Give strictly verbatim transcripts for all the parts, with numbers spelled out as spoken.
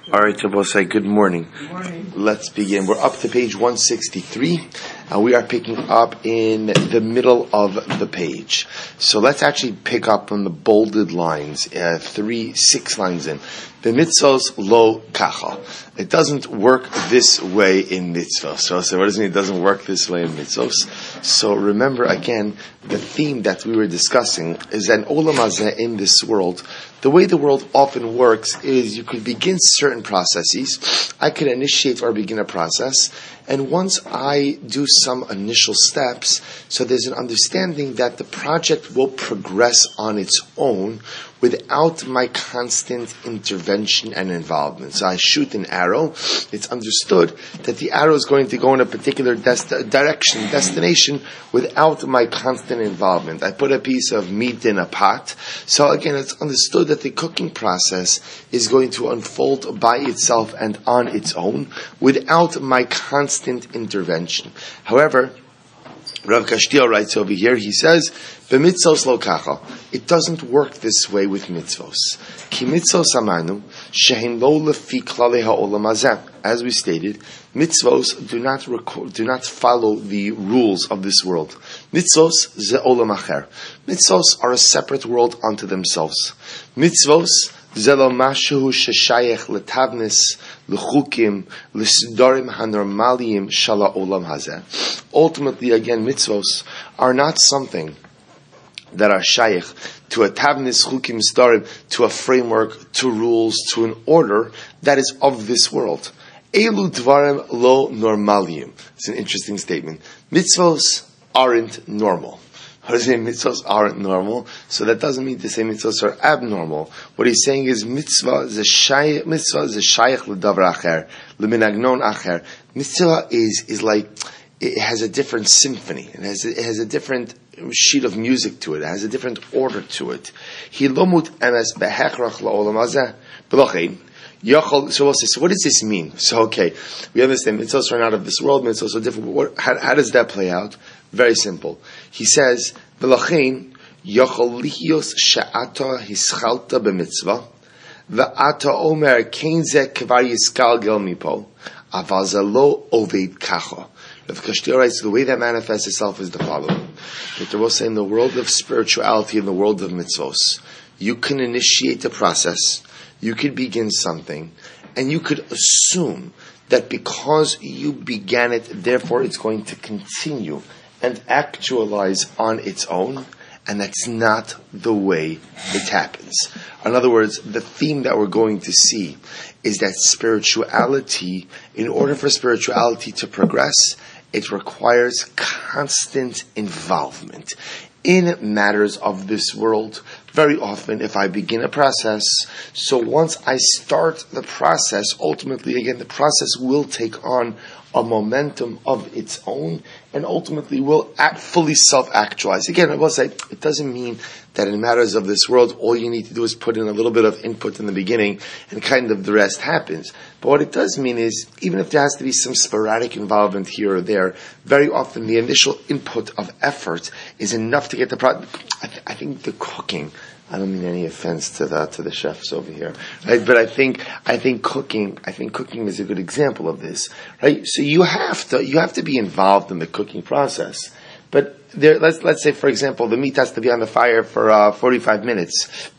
All right, Tabosai, good morning. Good morning. Let's begin. We're up to page one sixty-three, and we are picking up in the middle of the page. So let's actually pick up on the bolded lines, uh, three, six lines in. The mitzvos lo kacha. It doesn't work this way in mitzvos. So, so what does it mean it doesn't work this way in mitzvos? So remember again, the theme that we were discussing is that olam hazeh, in this world, the way the world often works is you could begin certain processes. I could initiate or begin a process, and once I do some initial steps, so there's an understanding that the project will progress on its own without my constant intervention and involvement. So I shoot an arrow. It's understood that the arrow is going to go in a particular dest- direction, destination, without my constant involvement. I put a piece of meat in a pot. So again, it's understood that the cooking process is going to unfold by itself and on its own without my constant intervention. However, Rav Kashtiel writes over here, he says, "B'mitzvos lo kacha." It doesn't work this way with mitzvos. Ki mitzvos amanu shehem lo lefi klalei ha'olam hazeh. As we stated, mitzvos do not record, do not follow the rules of this world. Mitzvos ze olam acher. Mitzvos are a separate world unto themselves. Mitzvos zelo mashu sheshayech letavnis lechukim lesdarim hanormaliyim shala olam hazeh. Ultimately, again, mitzvos are not something that are shaykh to a tavnis chukim starim, to a framework, to rules, to an order that is of this world. Elu dvarim lo normaliyim. It's an interesting statement. Mitzvos aren't normal. How does he say mitzvahs aren't normal? So that doesn't mean to say mitzvahs are abnormal. What he's saying is mitzvah is a shayach, mitzvah is a shayach l'davar acher, l'minagnon acher. Mitzvah is, is like, it has a different symphony. It has, a, it has a different sheet of music to it. It has a different order to it. He lomut emes behechrach la'olam hazeh b'lochein. So we'll say, so what does this mean? So okay, we understand mitzvahs are not of this world, mitzvahs are different. What, how, how does that play out? Very simple. He says, "V'lachein yachol lihios she'ata hischalta b'mitzvah, v'ata omer kein ze kvar yiskalgel mipo, aval ze lo oved kacha." Rav Kashtiel writes, the way that manifests itself is the following. That there was saying in the world of spirituality, in the world of mitzvos, you can initiate a process, you could begin something, and you could assume that because you began it, therefore it's going to continue and actualize on its own, and that's not the way it happens. In other words, the theme that we're going to see is that spirituality, in order for spirituality to progress, it requires constant involvement in matters of this world. Very often, if I begin a process, so once I start the process, ultimately, again, the process will take on a momentum of its own, and ultimately will act fully self-actualize. Again, I will say, it doesn't mean that in matters of this world, all you need to do is put in a little bit of input in the beginning, and kind of the rest happens. But what it does mean is, even if there has to be some sporadic involvement here or there, very often the initial input of effort is enough to get the product. I, th- I think the cooking, I don't mean any offense to the to the chefs over here, right? But I think I think cooking I think cooking is a good example of this, right? So you have to you have to be involved in the cooking process. But there, let's let's say, for example, the meat has to be on the fire for uh, forty-five minutes.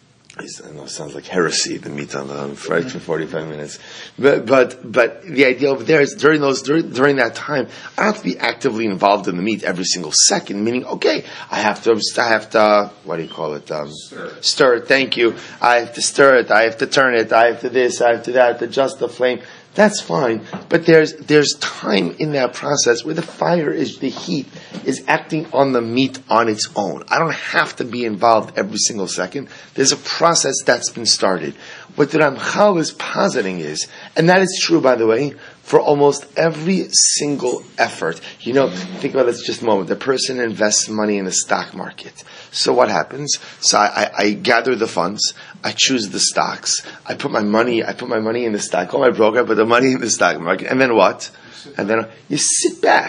I know it sounds like heresy, the meat on the fire for forty-five minutes. But, but, but the idea over there is during those, during, during that time, I have to be actively involved in the meat every single second, meaning, okay, I have to, I have to, what do you call it? Um, stir. Stir it, thank you. I have to stir it, I have to turn it, I have to this, I have to that, adjust the flame. That's fine, but there's there's time in that process where the fire is, the heat is acting on the meat on its own. I don't have to be involved every single second. There's a process that's been started. What the Ramchal is positing is, and that is true, by the way, for almost every single effort. You know, think about this just a moment. The person invests money in the stock market. So what happens? So I, I, I gather the funds. I choose the stocks. I put my money. I put my money in the stock. Call my broker. I put the money in the stock market. And then what? And then you sit back.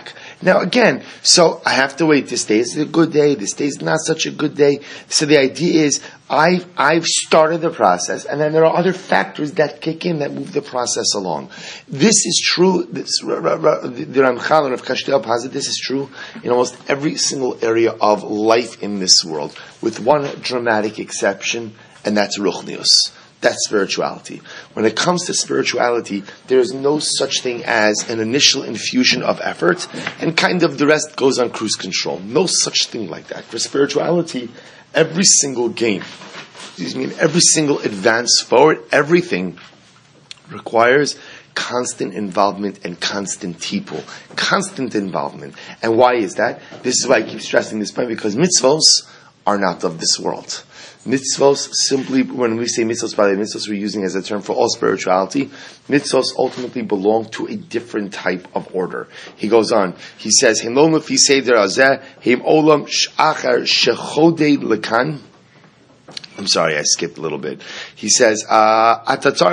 Now again, so I have to wait. This day is a good day. This day is not such a good day. So the idea is, I've, I've started the process, and then there are other factors that kick in that move the process along. This is true. This, the Ramchal and Rav Kashtiel posit, this is true in almost every single area of life in this world, with one dramatic exception, and that's Ruchnius. That's spirituality. When it comes to spirituality, there is no such thing as an initial infusion of effort, and kind of the rest goes on cruise control. No such thing like that. For spirituality, every single gain, excuse me, every single advance forward, everything requires constant involvement and constant tipul. Constant involvement. And why is that? This is why I keep stressing this point, because mitzvos are not of this world. Mitzvos, simply, when we say mitzvos, by the mitzvos we're using as a term for all spirituality, mitzvos ultimately belong to a different type of order. He goes on, he says, Him lefi seder hazeh, him olam sh'achar shechodei lekan. I'm sorry, I skipped a little bit. He says, uh, when it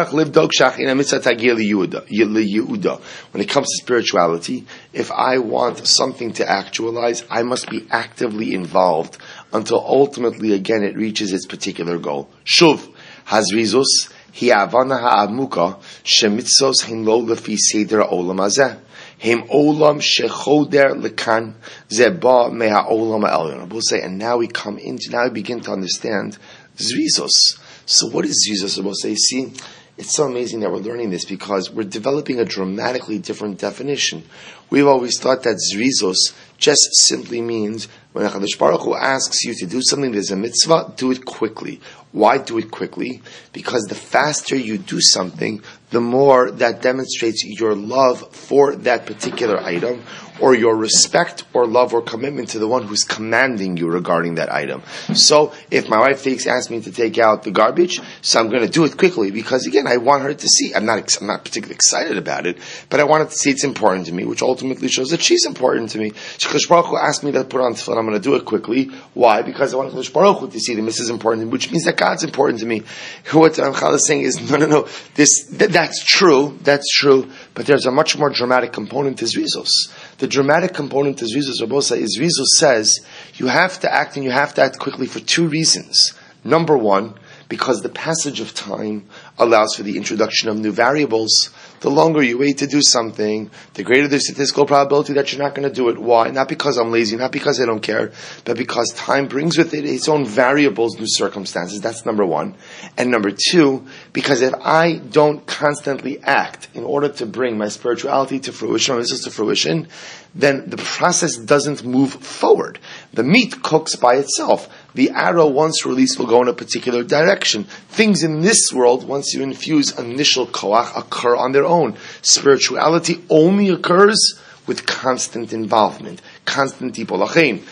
comes to spirituality, if I want something to actualize, I must be actively involved until ultimately, again, it reaches its particular goal. Shuv, hazrizus, hi'avana ha'amuka, shemitzos hin lo lefi seder ha'olam hazeh. Him olam shechoder lekan zeba meha olam ha'elyon. We'll say, and now we come into, now we begin to understand Zrizos. So what is Zrizos supposed to say? See, it's so amazing that we're learning this, because we're developing a dramatically different definition. We've always thought that Zrizos just simply means when HaKadosh Baruch Hu asks you to do something, there's a mitzvah, do it quickly. Why do it quickly? Because the faster you do something, the more that demonstrates your love for that particular item, or your respect or love or commitment to the one who's commanding you regarding that item. So, if my wife takes asks me to take out the garbage, so I'm going to do it quickly, because again, I want her to see. I'm not, I'm not particularly excited about it, but I want her to see it's important to me, which ultimately shows that she's important to me. Kadosh Baruch Hu asked me to put on tefillin, I'm going to do it quickly. Why? Because I want Kadosh Baruch Hu to see that this is important to me, which means that God's important to me. What Ramchal is saying is, no, no, no, this, th- that's true, that's true, but there's a much more dramatic component to Zrizos. The dramatic component to Zrizos Rabosa is Zrizos says you have to act, and you have to act quickly for two reasons. Number one, because the passage of time allows for the introduction of new variables. The longer you wait to do something, the greater the statistical probability that you're not going to do it. Why? Not because I'm lazy, not because I don't care, but because time brings with it its own variables, new circumstances. That's number one. And number two, because if I don't constantly act in order to bring my spirituality to fruition, or this is to fruition, then the process doesn't move forward. The meat cooks by itself. The arrow, once released, will go in a particular direction. Things in this world, once you infuse initial koach, occur on their own. Spirituality only occurs with constant involvement, constant tipul.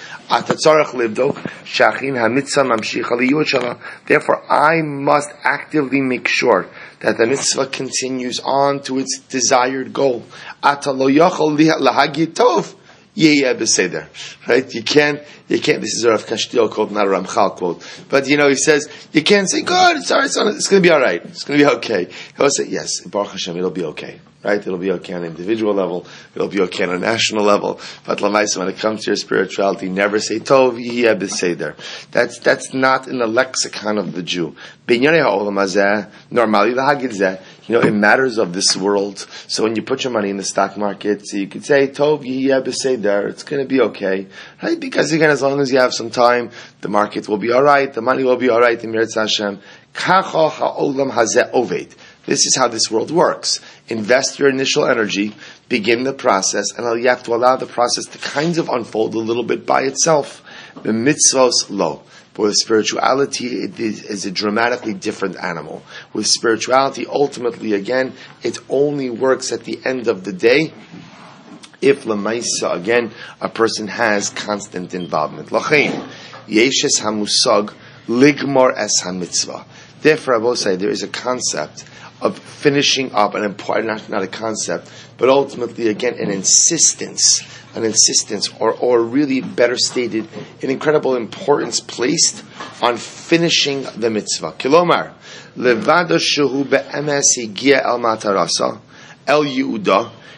Therefore, I must actively make sure that the mitzvah continues on to its desired goal. Right? You can't, you can't, this is a Rav Kashtiel quote, not a Ramchal quote. But, you know, he says, you can't say, good, it's alright, it's going to be alright, it's going to be okay. He'll say, yes, Baruch Hashem, it'll be okay. Right? It'll be okay on an individual level, it'll be okay on a national level. But Lamaisa, when it comes to your spirituality, never say, Tov, Yehi B'Seder. That's, that's not in the lexicon of the Jew. You know, in matters of this world, so when you put your money in the stock market, so you could say, Tov, Yehi B'Seder, it's going to be okay. Right? Because again, as long as you have some time, the market will be alright, the money will be alright, in Mirat Hashem. Kacha ha'olam hazeh oved. This is how this world works. Invest your initial energy, begin the process, and you have to allow the process to kind of unfold a little bit by itself. The mitzvos lo. But with spirituality, it is a dramatically different animal. With spirituality, ultimately, again, it only works at the end of the day if lemaisa, again, a person has constant involvement. Lachein, yeshes hamusag ligmar es hamitzvah. Therefore, I will say there is a concept of finishing up an important, not, not a concept, but ultimately, again, an insistence, an insistence, or, or really better stated, an incredible importance placed on finishing the mitzvah. Kilomar, levada shehu be'emes higia el matarasa, el Yehuda,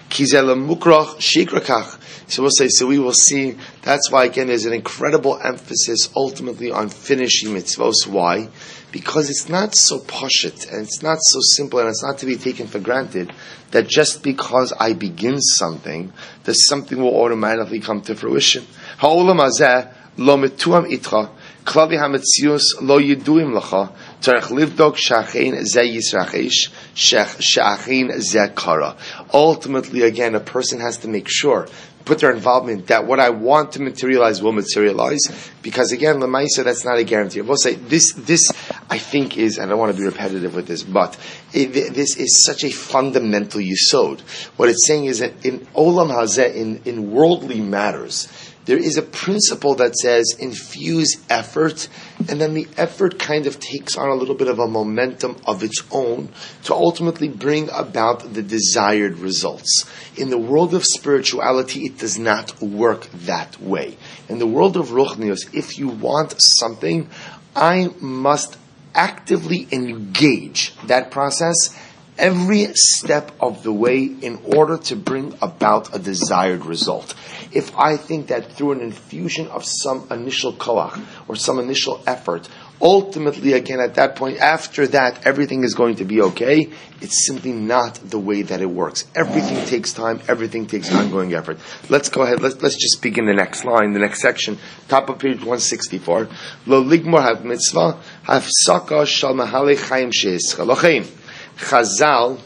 Kizela mukrach shikrakach. So we'll say, so we will see, that's why again there's an incredible emphasis ultimately on finishing mitzvos. Why? Because it's not so pashut, and it's not so simple, and it's not to be taken for granted that just because I begin something, that something will automatically come to fruition. Ha'olam hazeh lo metuam itcha, klavi hametzius lo yiduim lacha, tzarech livdok she'achein zeh yisrachesh, she'achein zeh kara. Ultimately, again, a person has to make sure, put their involvement, that what I want to materialize will materialize, because again, Lamaisa, that's not a guarantee. I will say, this, this, I think is, and I don't want to be repetitive with this, but it, this is such a fundamental yisod. What it's saying is that in Olam Hazeh, in, in worldly matters, there is a principle that says infuse effort, and then the effort kind of takes on a little bit of a momentum of its own to ultimately bring about the desired results. In the world of spirituality, it does not work that way. In the world of Ruchnius, if you want something, I must actively engage that process every step of the way in order to bring about a desired result. If I think that through an infusion of some initial koach or some initial effort, ultimately, again, at that point, after that, everything is going to be okay, it's simply not the way that it works. Everything takes time, everything takes ongoing effort. Let's go ahead, let's, let's just begin the next line, the next section, top of page one sixty-four. Lo ligmor have mitzvah, have saka shal mahale chaim she'eschal. Lochein, Chazal,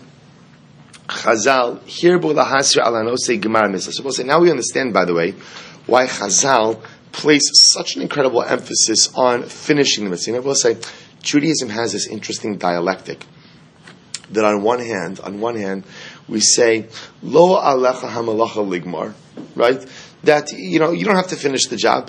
Chazal, Hirbu lahasir alanose gemar mitzvah. So we'll say, now we understand, by the way, why Chazal place such an incredible emphasis on finishing the mitzvah. And I will say, Judaism has this interesting dialectic that on one hand, on one hand, we say, Lo alecha hamalacha ligmar, right? That, you know, you don't have to finish the job.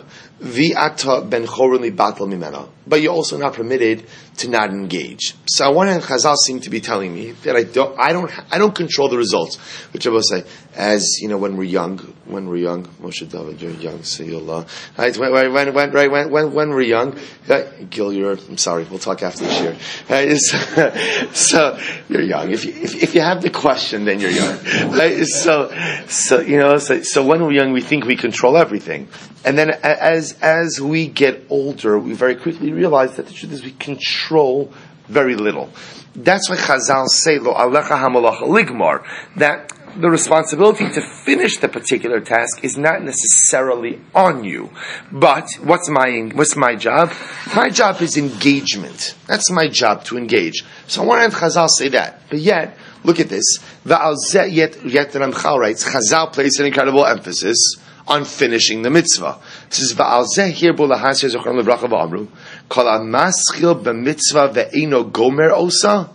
V'ata ben chorin li batal mimena. But you're also not permitted to not engage. So on one hand, Chazal seem to be telling me that I don't, I don't, I don't control the results. Which I will say, as you know, when we're young, when we're young, Moshe David, you're young, so you'll, uh, right, when, when, when, right, when, when, when we're young, uh, Gil, you're, I'm sorry, we'll talk after this year. Right, so, so, you're young. If you, if, if you have the question, then you're young. Right, so, so, you know, so, so when we're young, we think we control everything. And then as, as we get older, we very quickly realize that the truth is we control very little. That's why Chazal say, Lo alecha hamalacha ligmar, that the responsibility to finish the particular task is not necessarily on you. But what's my what's my job? My job is engagement. That's my job, to engage. So on one hand, Chazal say that. But yet, look at this. Va'al zeh yet yet Ramchal writes, Chazal places an incredible emphasis on finishing the mitzvah. It says, Va'al zeh hirbu lahasir zochron lebracha v'amru, kol ha'maschil b'mitzvah ve'eino gomer osa,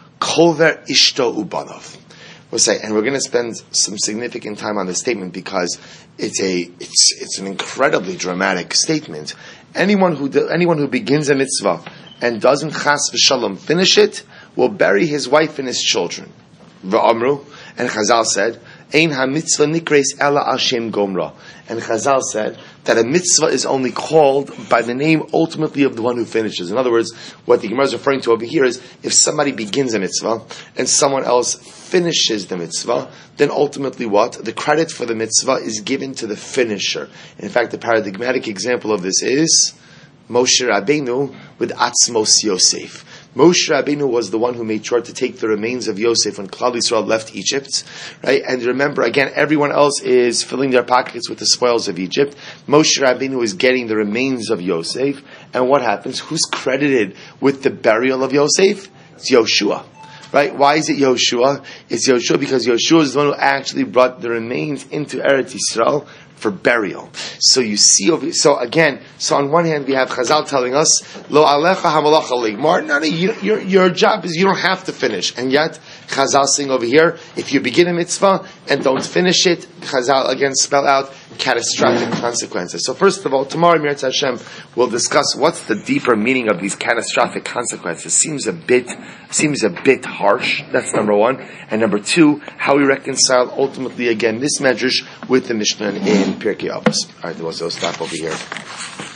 kover ishto ubanov. We'll say, and we're going to spend some significant time on this statement because it's a it's it's an incredibly dramatic statement. Anyone who do, anyone who begins a mitzvah and doesn't chas v'shalom finish it will bury his wife and his children. V'amru, and Chazal said, Ein ha-mitzvah nikres ela Hashem gomra. And Chazal said that a mitzvah is only called by the name ultimately of the one who finishes. In other words, what the Gemara is referring to over here is if somebody begins a mitzvah and someone else finishes the mitzvah, then ultimately what? The credit for the mitzvah is given to the finisher. In fact, the paradigmatic example of this is Moshe Rabbeinu with Atzmos Yosef. Moshe Rabbeinu was the one who made sure to take the remains of Yosef when Klal Yisrael left Egypt, right? And remember, again, everyone else is filling their pockets with the spoils of Egypt. Moshe Rabbeinu is getting the remains of Yosef, and what happens? Who's credited with the burial of Yosef? It's Yoshua. Right? Why is it Yoshua? It's Yoshua because Yoshua is the one who actually brought the remains into Eretz Yisrael for burial. So you see over, so again, so on one hand we have Chazal telling us, Lo alecha hamalacha ligmar, no, no, your, your job is you don't have to finish. And yet, Chazal saying over here, if you begin a mitzvah and don't finish it, Chazal again spell out catastrophic consequences. So first of all, tomorrow, Mirat Hashem, we'll discuss what's the deeper meaning of these catastrophic consequences. Seems a bit, seems a bit harsh. That's number one. And number two, how we reconcile ultimately again this medrash with the Mishnah in Pirkei Avos. All right, we'll stop over here.